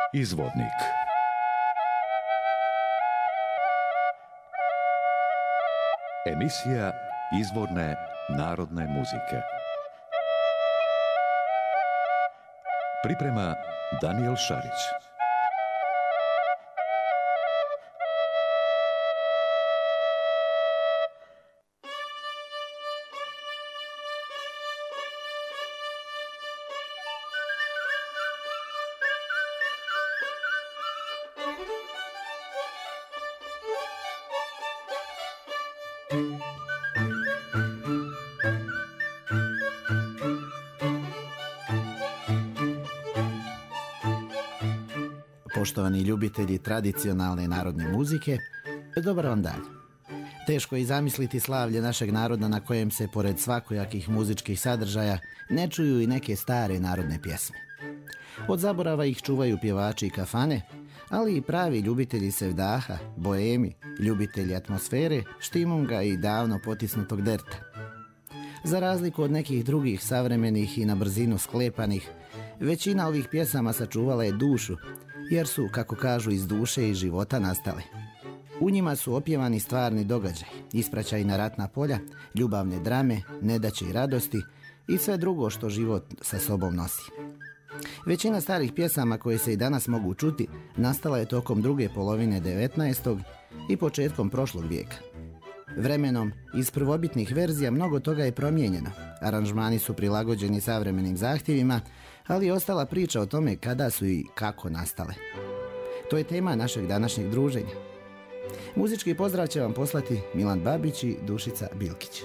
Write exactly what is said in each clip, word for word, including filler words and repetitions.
Izvodnik. Emisija izvorne narodne muzike. Priprema Danijel Šarić. Poštovani ljubitelji tradicionalne narodne muzike, dobar vam dan. Teško je zamisliti slavlje našeg naroda na kojem se, pored svakojakih muzičkih sadržaja, ne čuju i neke stare narodne pjesme. Od zaborava ih čuvaju pjevači i kafane, ali i pravi ljubitelji sevdaha, boemi, ljubitelji atmosfere, štimunga i davno potisnutog derta. Za razliku od nekih drugih savremenih i na brzinu sklepanih, većina ovih pjesama sačuvala je dušu, jer su, kako kažu, iz duše i života nastale. U njima su opjevani stvarni događaj, ispraćaji na ratna polja, ljubavne drame, nedaće i radosti i sve drugo što život sa sobom nosi. Većina starih pjesama koje se i danas mogu čuti nastala je tokom druge polovine devetnaestog i početkom prošlog vijeka. Vremenom, iz prvobitnih verzija mnogo toga je promijenjeno, aranžmani su prilagođeni savremenim zahtjevima, ali je ostala priča o tome kada su i kako nastale. To je tema našeg današnjeg druženja. Muzički pozdrav će vam poslati Milan Babić i Dušica Bilkić.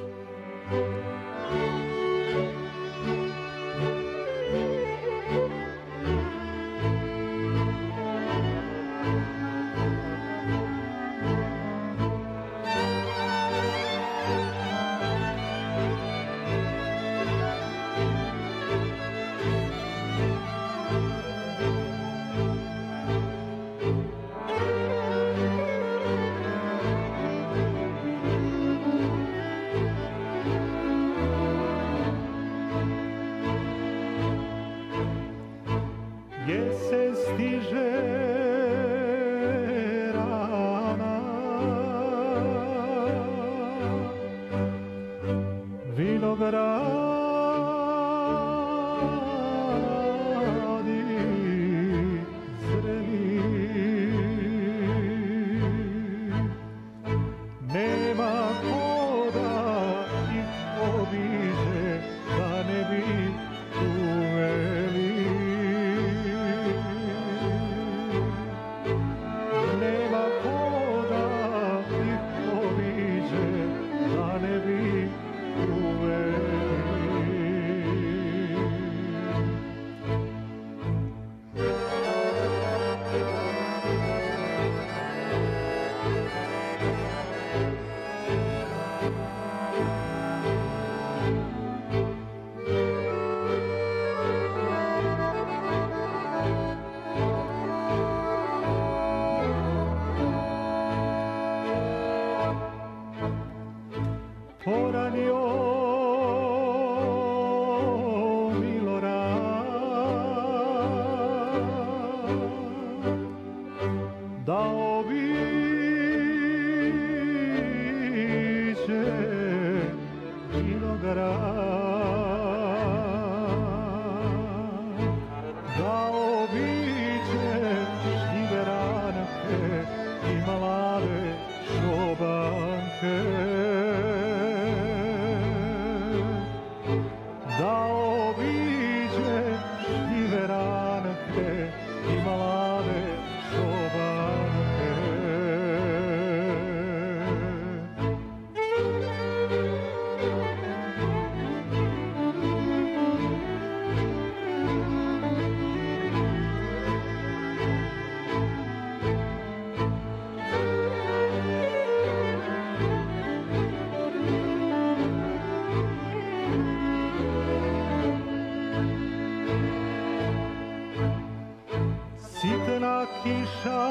Kiša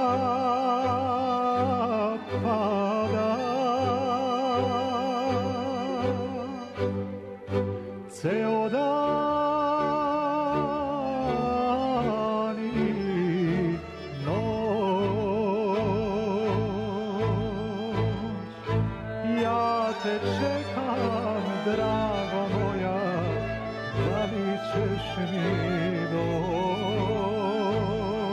pada, ceo dan i mi dom.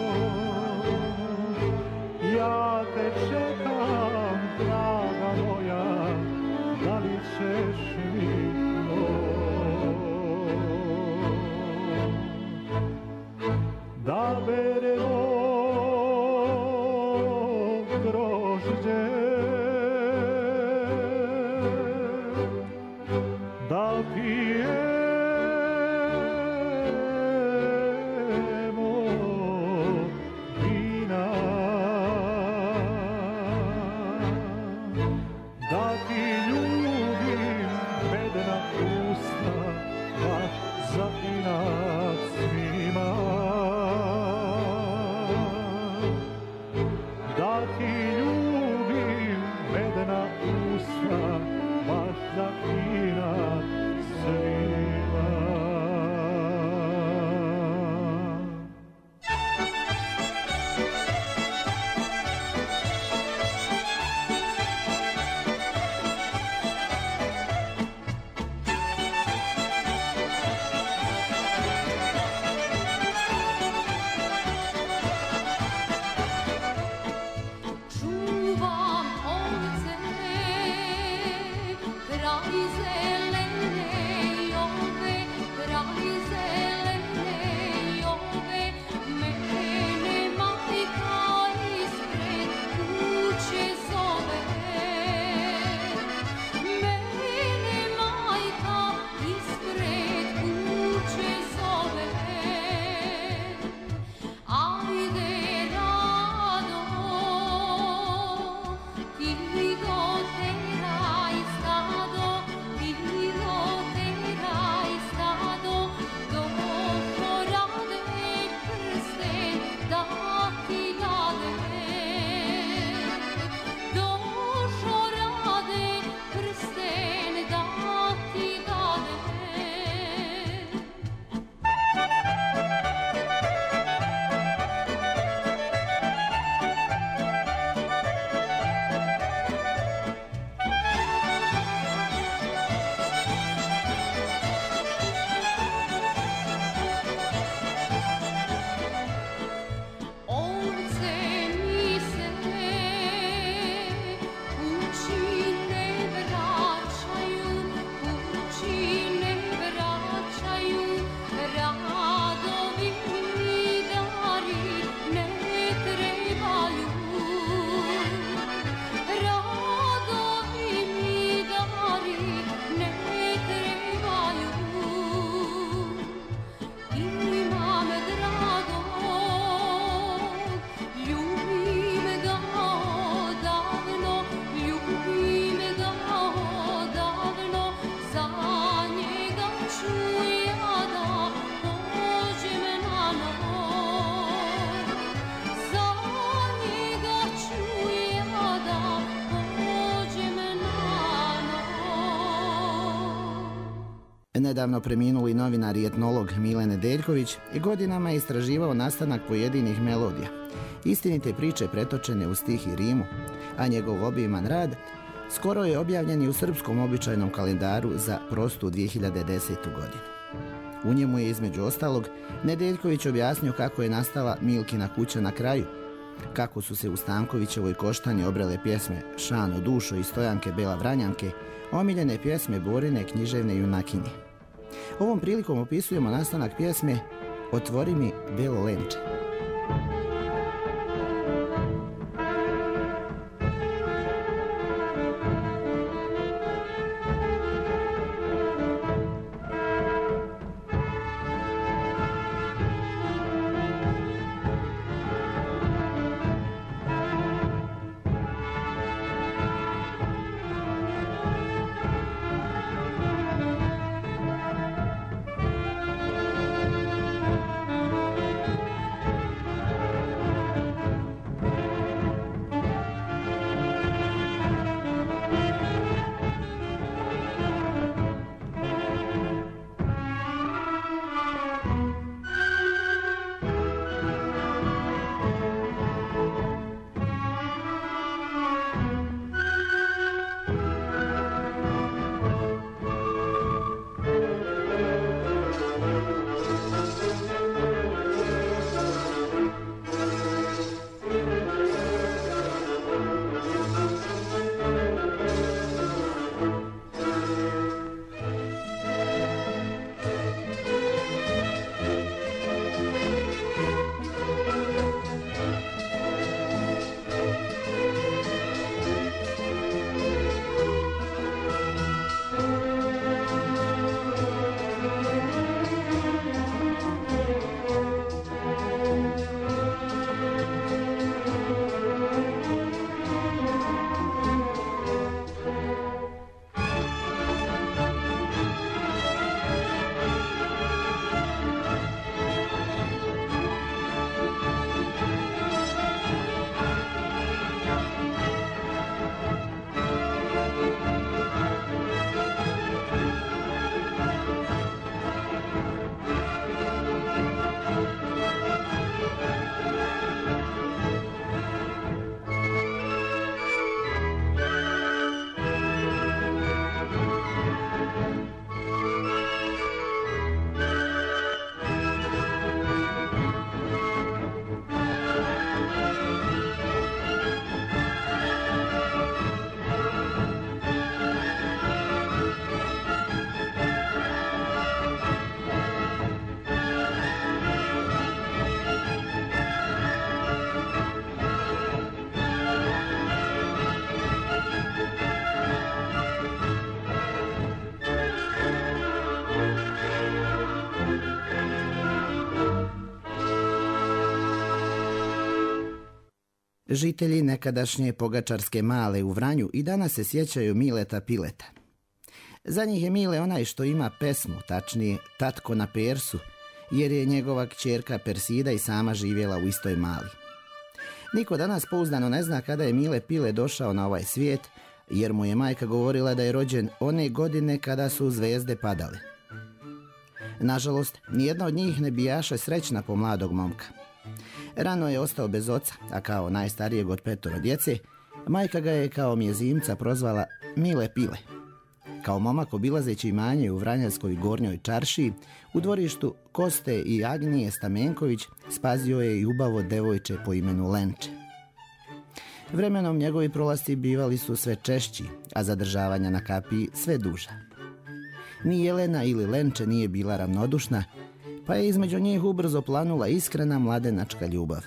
Ja te čekam, draga moja, da li ćeš mi dom. Da beremo grožđe, da pijemo vina, da ti ljubim medena usta, baš za inac svima. Da ti ljubim medena usta, baš za inac svima. Čuvam ovce kraj zelene jove, kraj zelene jove, mene majka ispred kuće zove. Mene majka ispred kuće zove. Ajde rado, ti doteraj stado, ti doteraj stado, došo rade prsten da ti dade. Došo rade prsten da ti dade. Ovce mi se kući ne vraćaju, kući ne vraćaju, radovi mi dari ne trebaju. Radovi mi dari ne trebaju. Imam dragog, ljubim ga odavno, ljubim ga odavno, za njega ću ja da pođem na noć. Za njega ću ja da pođem na noć. Nedavno preminuli novinar i etnolog Mile Nedeljković i godinama je istraživao nastanak pojedinih melodija, istinite priče pretočene u stih i rimu, a njegov obiman rad skoro je objavljen i u srpskom običajnom kalendaru za prostu dvije hiljade desete. godinu. U njemu je između ostalog Nedeljković objasnio kako je nastala Milkina kuća na kraju, kako su se u Stankovićevoj Koštani obrele pjesme Šano dušo i Stojanke Bela Vranjanke, omiljene pjesme Borine književne junakinje. Ovom prilikom opisujemo nastanak pjesme Otvori mi belo lenče. Žitelji nekadašnje Pogačarske Male u Vranju i danas se sjećaju Mileta Pileta. Za njih je Mile onaj što ima pesmu, tačnije Tatko na Persu, jer je njegova kćerka Persida i sama živjela u istoj Mali. Niko danas pouzdano ne zna kada je Mile Pile došao na ovaj svijet, jer mu je majka govorila da je rođen one godine kada su zvezde padale. Nažalost, nijedna od njih ne bijaše srećna po mladog momka. Rano je ostao bez oca, a kao najstarijeg od petoro djece, majka ga je kao mjezimca prozvala Mile Pile. Kao momak obilazeći imanje u Vranjanskoj Gornjoj Čaršiji, u dvorištu Koste i Agnije Stamenković spazio je i ubavo devojče po imenu Lenče. Vremenom njegovi prolasci bivali su sve češći, a zadržavanja na kapiji sve duža. Ni Jelena ili Lenče nije bila ravnodušna, pa je između njih ubrzo planula iskrena mladenačka ljubav.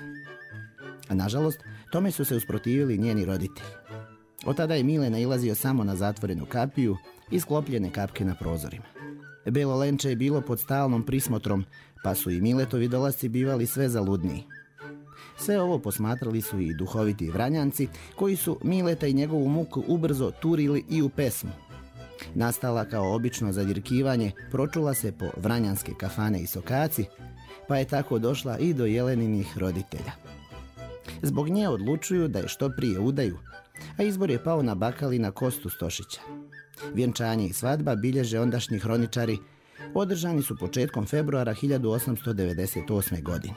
A nažalost, tome su se usprotivili njeni roditelji. Od tada je Mile nailazio samo na zatvorenu kapiju i sklopljene kapke na prozorima. Belo Lenče je bilo pod stalnom prismotrom, pa su i Miletovi dolasci bivali sve zaludniji. Sve ovo posmatrali su i duhoviti Vranjanci, koji su Mileta i njegovu muku ubrzo turili i u pesmu. Nastala kao obično zadirkivanje, pročula se po vranjanske kafane i sokaci, pa je tako došla i do Jeleninih roditelja. Zbog nje odlučuju da je što prije udaju, a izbor je pao na Bakalina Kostu Stošića. Vjenčanje i svadba bilježe ondašnji hroničari, održani su početkom februara hiljadu osamsto devedeset osme. godine.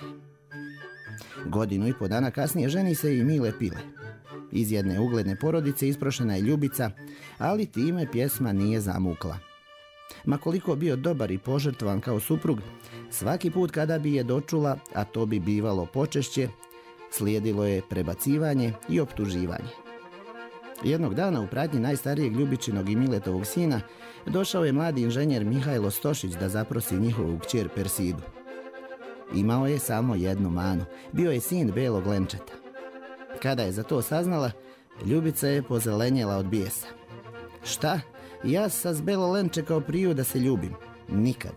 Godinu i po dana kasnije ženi se i Mile Pile. Iz jedne ugledne porodice isprošena je Ljubica, ali time pjesma nije zamukla. Ma koliko bio dobar i požrtvovan kao suprug, svaki put kada bi je dočula, a to bi bivalo počešće, slijedilo je prebacivanje i optuživanje. Jednog dana u pratnji najstarijeg Ljubičinog i Miletovog sina došao je mladi inženjer Mihajlo Stošić da zaprosi njihovu kćer Persidu. Imao je samo jednu manu, bio je sin Belog Lenčeta. Kada je za to saznala, Ljubica je pozelenjela od bijesa. Šta? Ja sa s Belo Lenče kao priju da se ljubim? Nikad.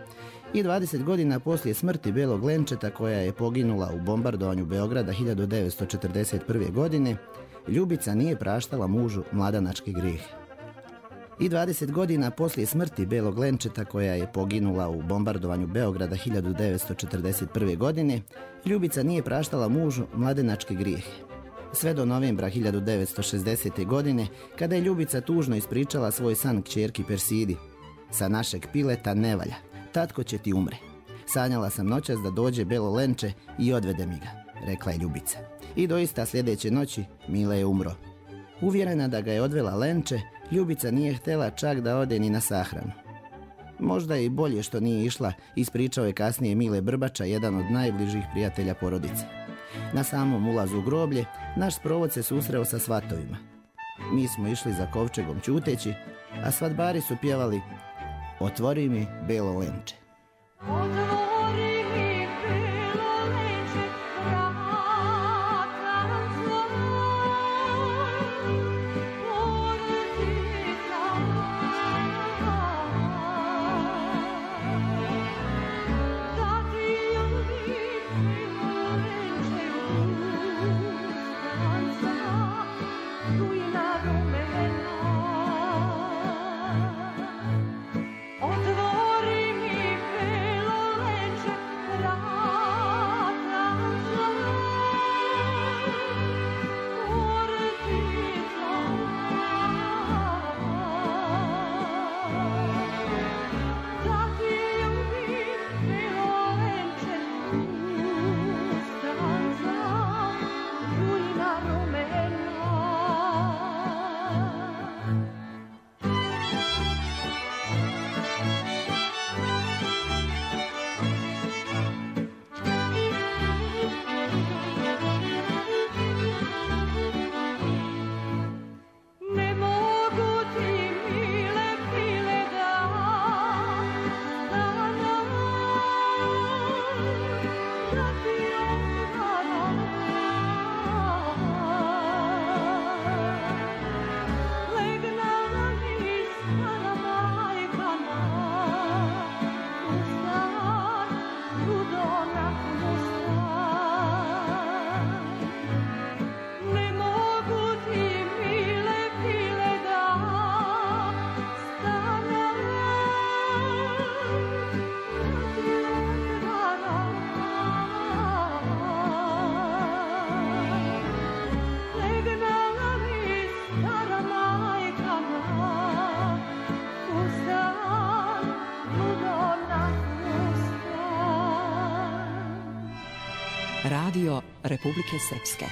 I dvadeset godina poslije smrti Belog Lenčeta, koja je poginula u bombardovanju Beograda hiljadu devetsto četrdeset prve. godine, Ljubica nije praštala mužu mladanačke grijehe. I dvadeset godina poslije smrti Belog Lenčeta, koja je poginula u bombardovanju Beograda hiljadu devetsto četrdeset prve. godine, Ljubica nije praštala mužu mladenačke grijehe. Sve do novembra hiljadu devetsto šezdesete. godine, kada je Ljubica tužno ispričala svoj san kćerki Persidi. Sa našeg Pileta ne valja, tatko će ti umre. Sanjala sam noćas da dođe Belo Lenče i odvede mi ga, rekla je Ljubica. I doista sljedeće noći Mile je umro. Uvjerena da ga je odvela Lenče, Ljubica nije htjela čak da ode ni na sahranu. Možda je i bolje što nije išla, ispričao je kasnije Mile Brbača, jedan od najbližih prijatelja porodice. Na samom ulazu u groblje, naš sprovod se susreo sa svatovima. Mi smo išli za kovčegom ćuteći, a svadbari su pjevali "Otvori mi Belo Lenče". Otvori mi Belo Lenče, vrata nam tvoj, portica da ti ljubim Belo Lenče ustanca, bujna rumena. Otvori mi Radio Republike Srpske.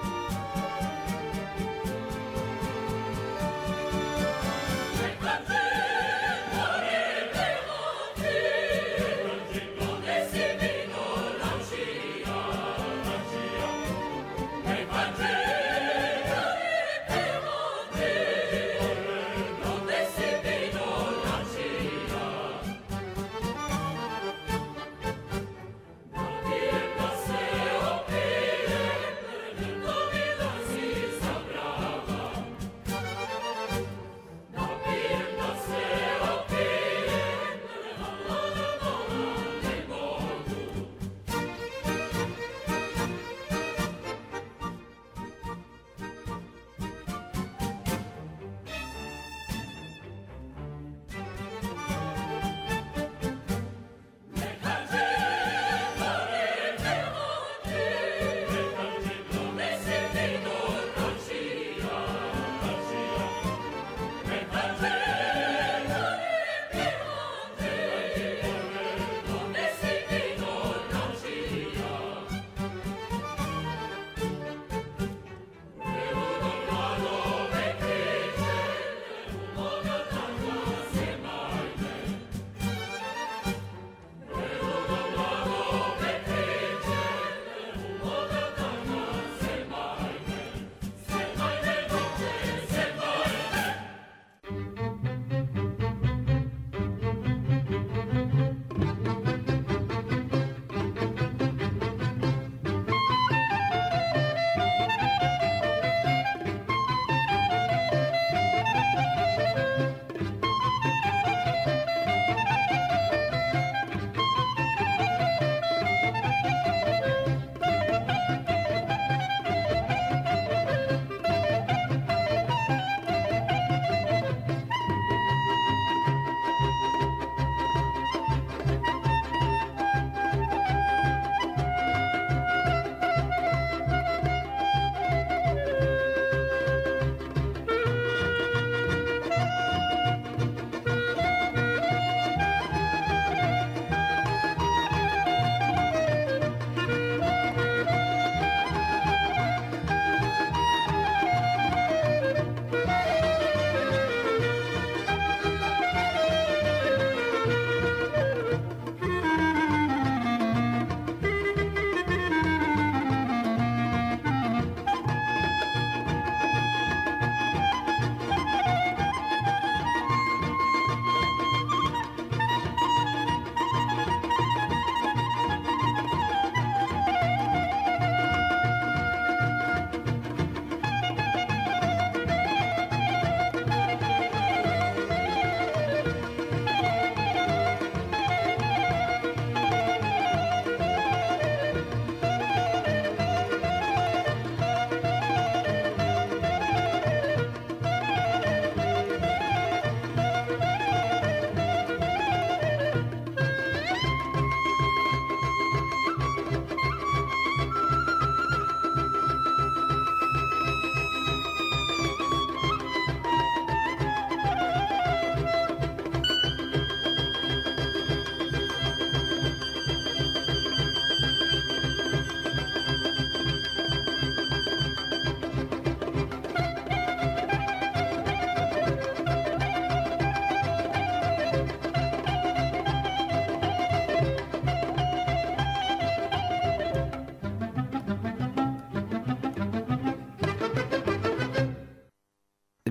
Let's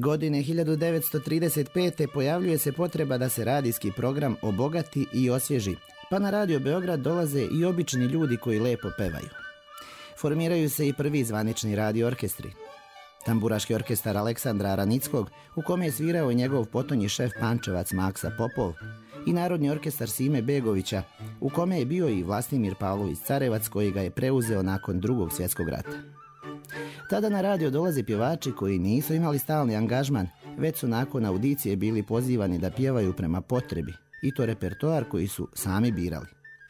Godine hiljadu devetsto trideset pete pojavljuje se potreba da se radijski program obogati i osvježi, pa na Radio Beograd dolaze i obični ljudi koji lepo pevaju. Formiraju se i prvi zvanični radio orkestri. Tamburaški orkestar Aleksandra Aranickog, u kome je svirao i njegov potonji šef Pančevac Maksa Popov, i Narodni orkestar Sime Begovića, u kome je bio i Vlastimir Pavlović Carevac, koji ga je preuzeo nakon Drugog svjetskog rata. Tada na radio dolaze pjevači koji nisu imali stalni angažman, već su nakon audicije bili pozivani da pjevaju prema potrebi, i to repertoar koji su sami birali.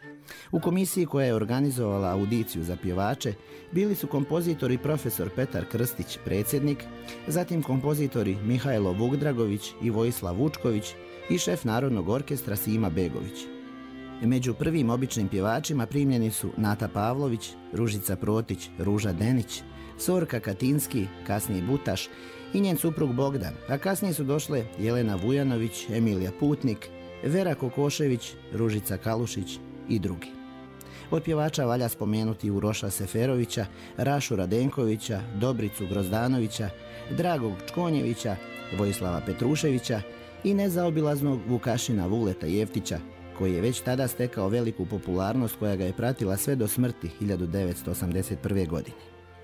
U komisiji koja je organizovala audiciju za pjevače bili su kompozitori profesor Petar Krstić, predsjednik, zatim kompozitori Mihajlo Vukdragović i Vojislav Vučković i šef Narodnog orkestra Sima Begović. Među prvim običnim pjevačima primljeni su Nata Pavlović, Ružica Protić, Ruža Denić, Sorka Katinski, kasnije Butaš, i njen suprug Bogdan, a kasnije su došle Jelena Vujanović, Emilija Putnik, Vera Kokošević, Ružica Kalušić i drugi. Od pjevača valja spomenuti Uroša Seferovića, Rašu Radenkovića, Dobricu Grozdanovića, Dragog Čkonjevića, Vojislava Petruševića i nezaobilaznog Vukašina Vuleta Jeftića, koji je već tada stekao veliku popularnost koja ga je pratila sve do smrti hiljadu devetsto osamdeset prve. godine.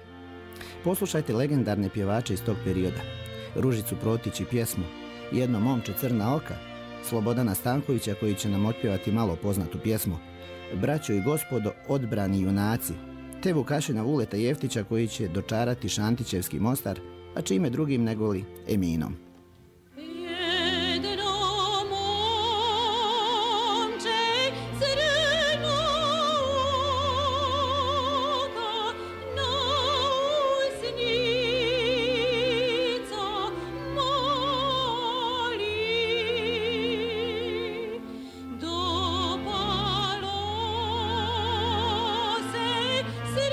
Poslušajte legendarne pjevače iz tog perioda: Ružicu Protić i pjesmu Jedno momče crna oka, Slobodana Stankovića koji će nam otpjevati malo poznatu pjesmu Braćo i gospodo, odbrani junaci, te Vukašina Vuleta Jeftića koji će dočarati Šantićevski Mostar, a čime drugim negoli Eminom.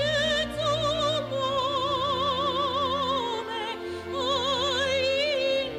Srcu mome, oj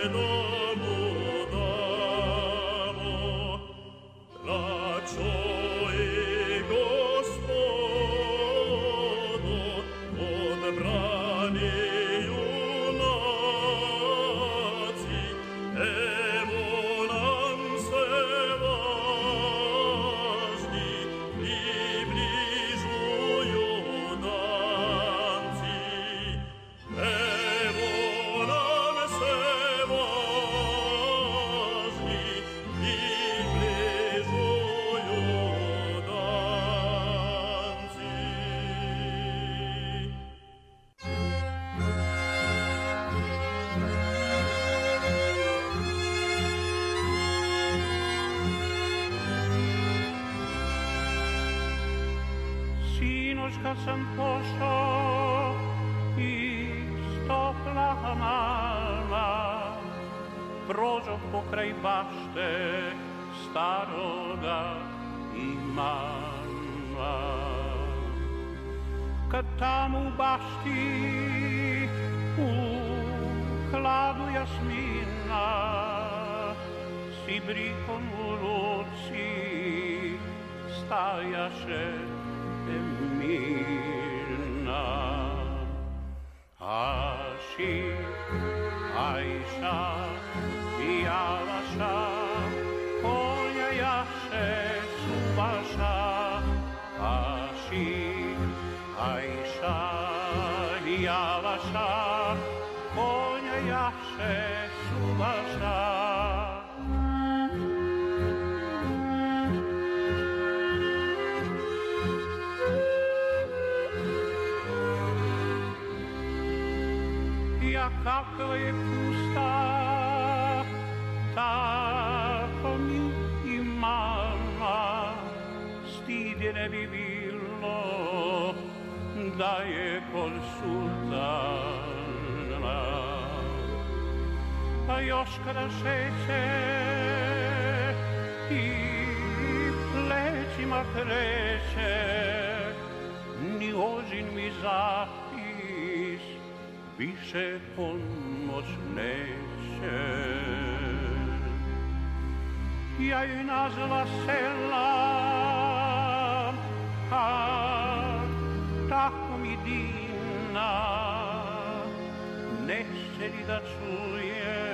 kad sam pošao iz topla mala, prođo pokraj bašte staroga imama. Kad tamo u bašti u hladu jasmina s ibrikom u ruci stajaše mirna. Aši, Ajša i Alaša, konja jaše suvaša. Aši, Ajša i Alaša, konja jaše suvaša. Kakva je pusta, tako mi i mama, stid je ne bi bilo da je kod sultana. Pa još kada šeće i plećima kreće, ni ožin mi zapis više pomoć neće. Ja joj nazva sela, a tako mi divna, neće li da čuje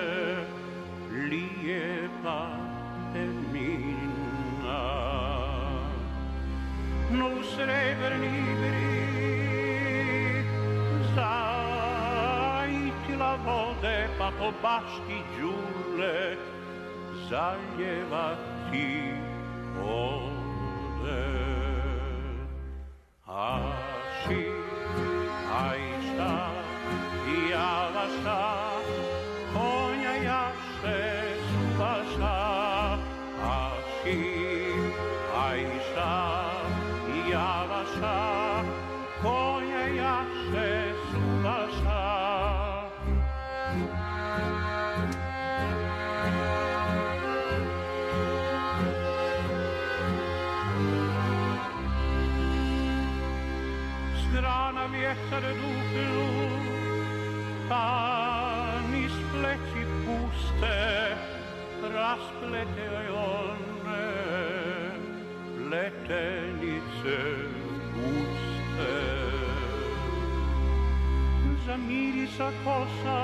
lijepa Emina. No u srebrni igri zaitila vode, pa po bašti đule zaljevati ode. Aši, Ajša i Alaša, konja jaše suvaša. Aši, Ajša i Alaša, konja jaše suvaša. Strana vjetar duplu, pa niz pleći puste rasplete one letenice guste. Zamirisa kosa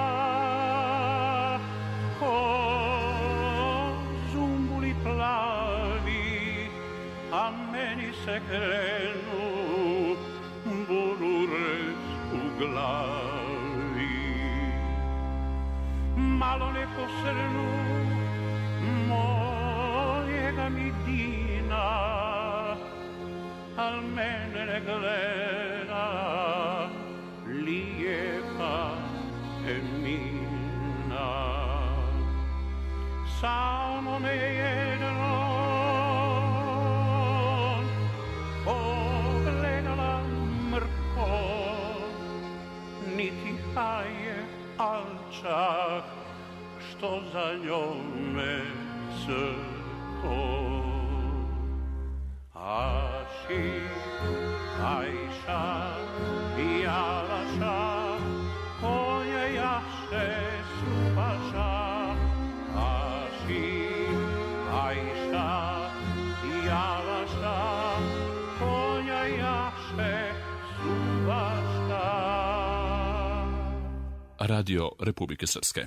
ko zumbuli plavi, a meni se krenu burures u glavi. Malo ne posrnu mojega mi dina, al mene ne gleda lijepa Emina. Samo me jedno pogledala mrko, niti haje, al čak što za njome srko. Aši, Ajša i Alaša, konja jaše suvaša. Radio Republike Srpske.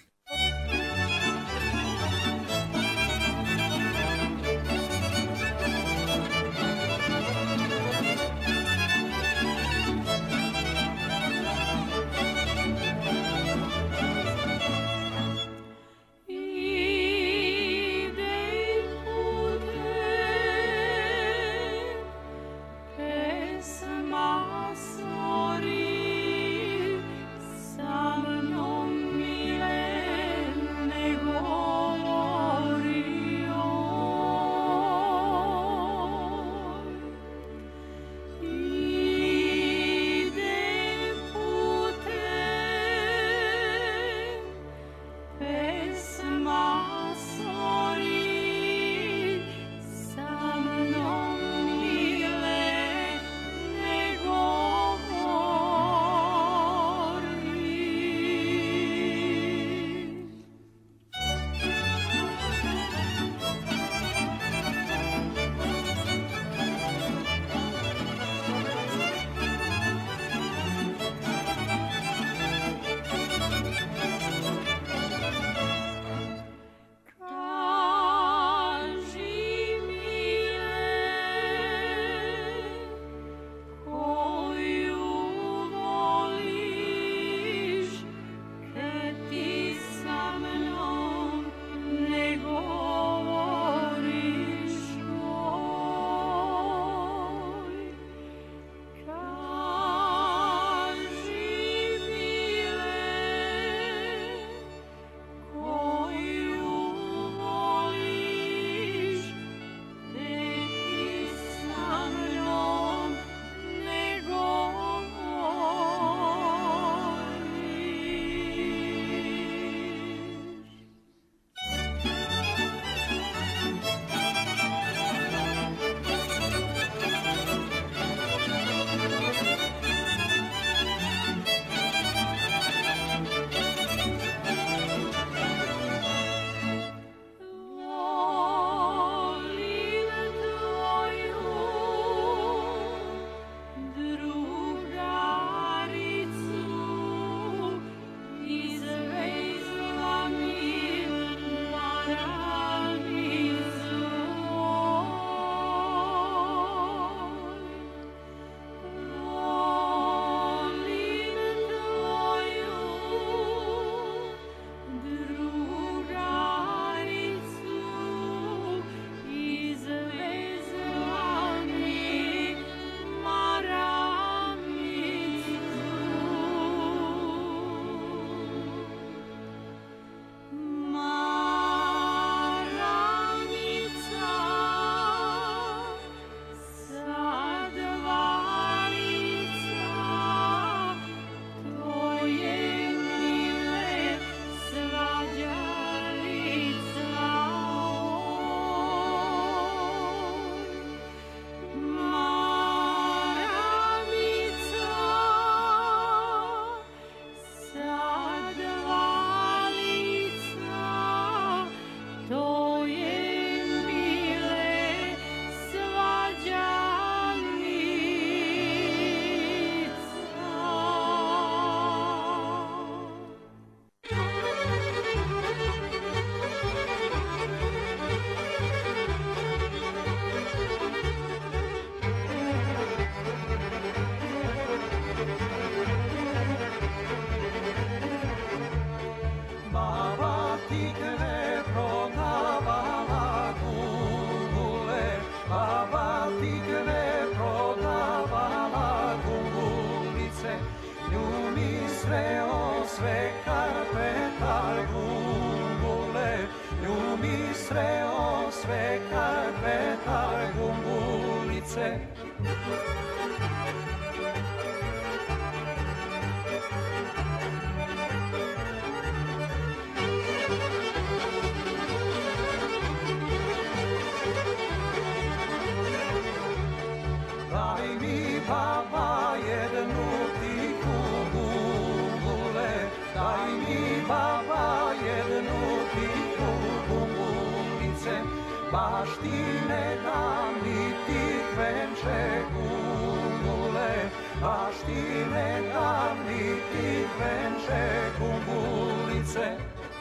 Baštine davni ti venče kumbulice.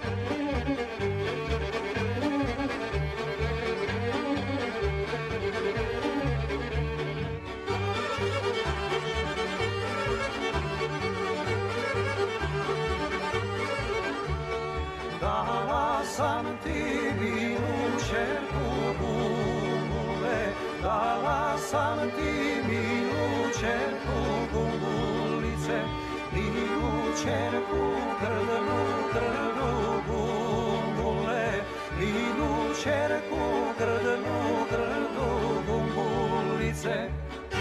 Dala sam ti milu čerku Gumbule, dala sam ti milu čerku Gumbulice, milu čerku grdnu, grdnu Gumbule, milu čerku grdnu, grdnu Gumbulice.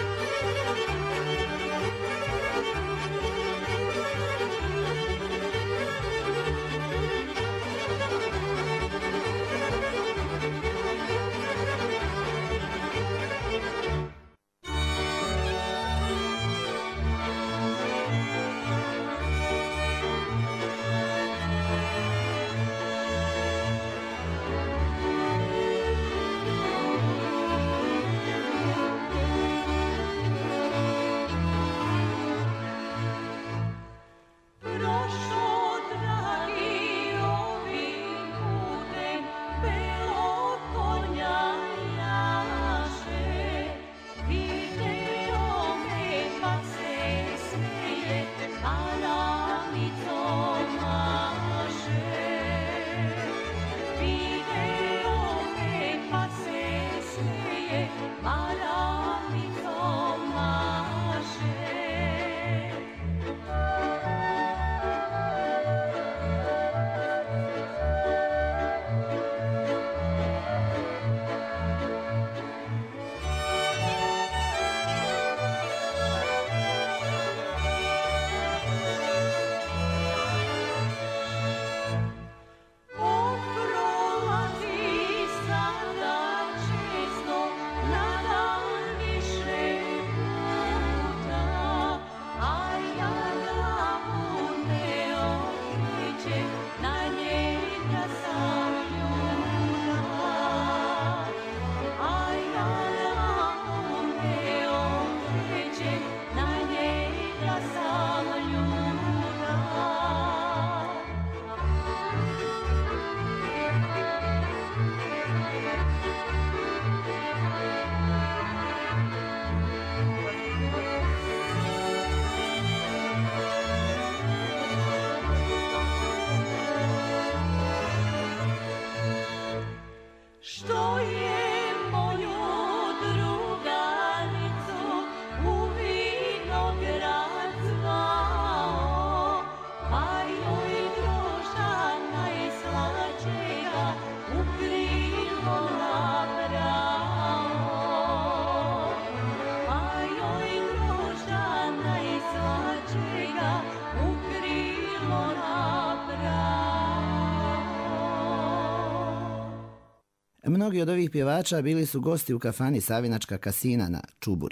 Mnogi od ovih pjevača bili su gosti u kafani Savinačka kasina na Čuburi.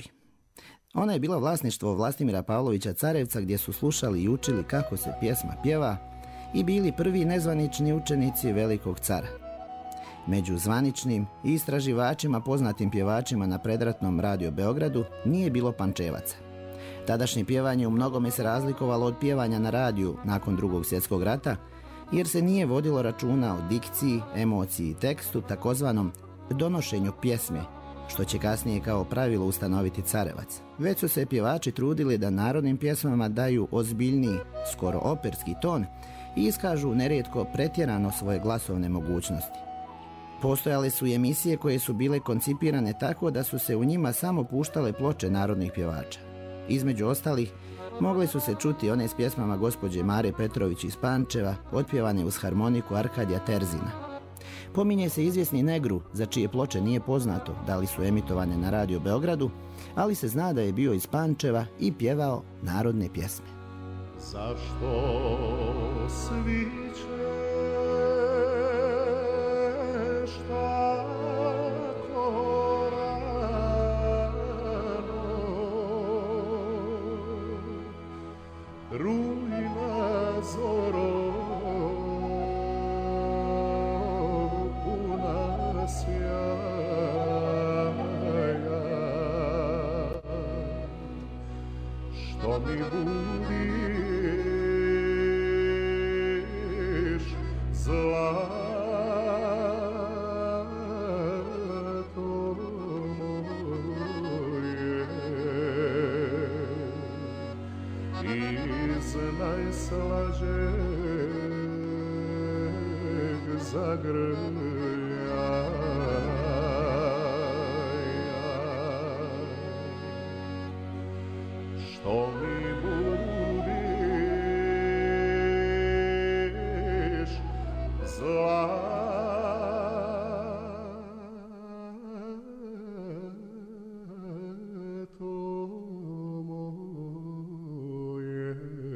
Ona je bila vlasništvo Vlastimira Pavlovića Carevca, gdje su slušali i učili kako se pjesma pjeva i bili prvi nezvanični učenici velikog cara. Među zvaničnim i istraživačima poznatim pjevačima na predratnom Radio Beogradu nije bilo Pančevaca. Tadašnje pjevanje u mnogome se razlikovalo od pjevanja na radiju nakon Drugog svjetskog rata, jer se nije vodilo računa o dikciji, emociji i tekstu, takozvanom donošenju pjesme, što će kasnije kao pravilo ustanoviti Carevac. Već su se pjevači trudili da narodnim pjesmama daju ozbiljniji, skoro operski ton i iskažu nerijetko pretjerano svoje glasovne mogućnosti. Postojale su i emisije koje su bile koncipirane tako da su se u njima samo puštale ploče narodnih pjevača. Između ostalih, mogle su se čuti one s pjesmama gospođe Mare Petrović iz Pančeva, otpjevane uz harmoniku Arkadija Terzina. Pominje se izvjesni Negru, za čije ploče nije poznato da li su emitovane na Radio Beogradu, ali se zna da je bio iz Pančeva i pjevao narodne pjesme. Zašto svičeš tako rano, rujna zoro puna sjaja, što mi budi iz najslađeg zagrljaja. Što mi budiš zlato moje,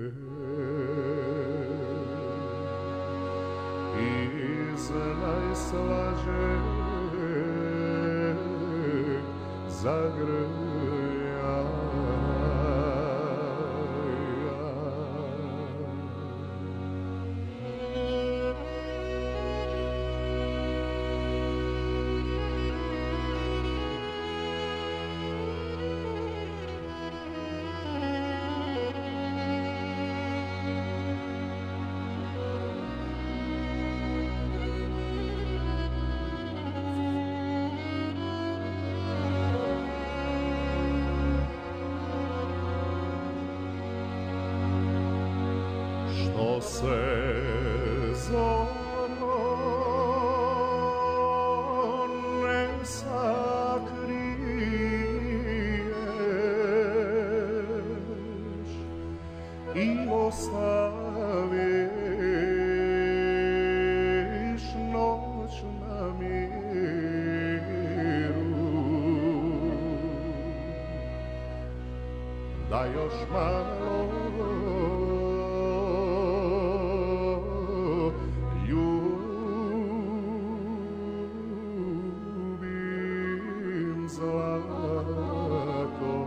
iz najslađeg zagrljaja. Što se zorno ne sakriješ i ostaviš noć na miru, da još malo ljubim zlato,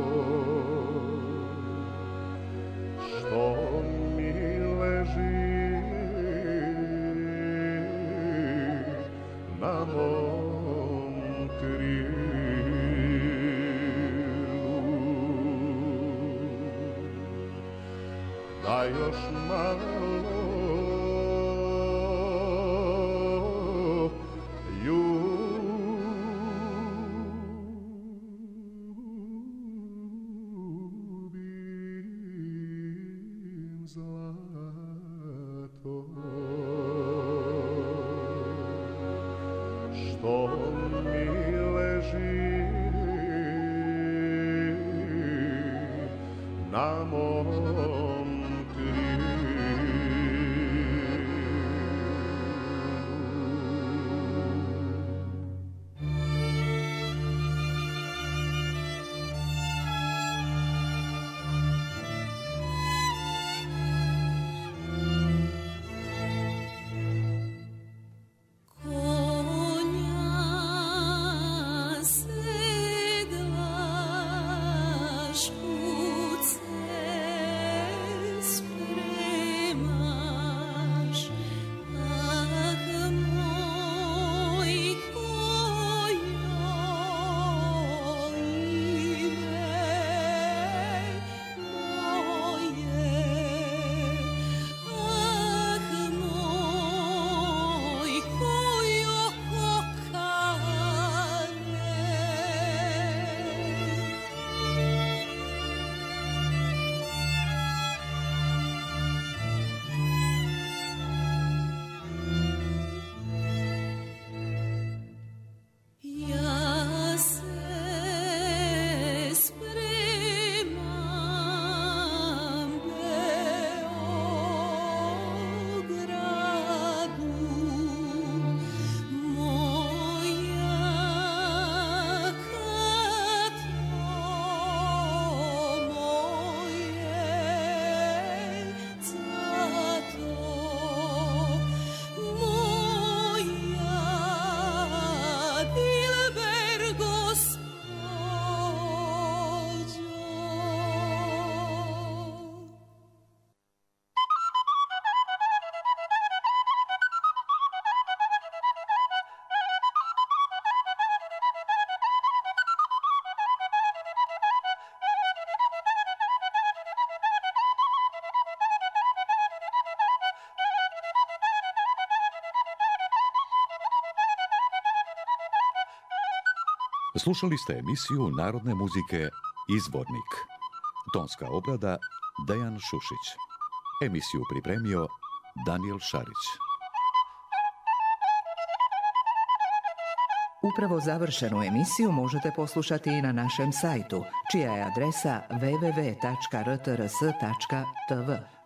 što mi leži na mom krilu, da još malo ljubim zlato, što mi leži na mom krilu. Seglaš u cespe Slušali ste emisiju narodne muzike Izvornik. Tonska obrada Dejan Šušić. Emisiju pripremio Daniel Šarić. Upravo završenu emisiju možete poslušati i na našem sajtu, čija je adresa w w w tačka r t r s tačka t v.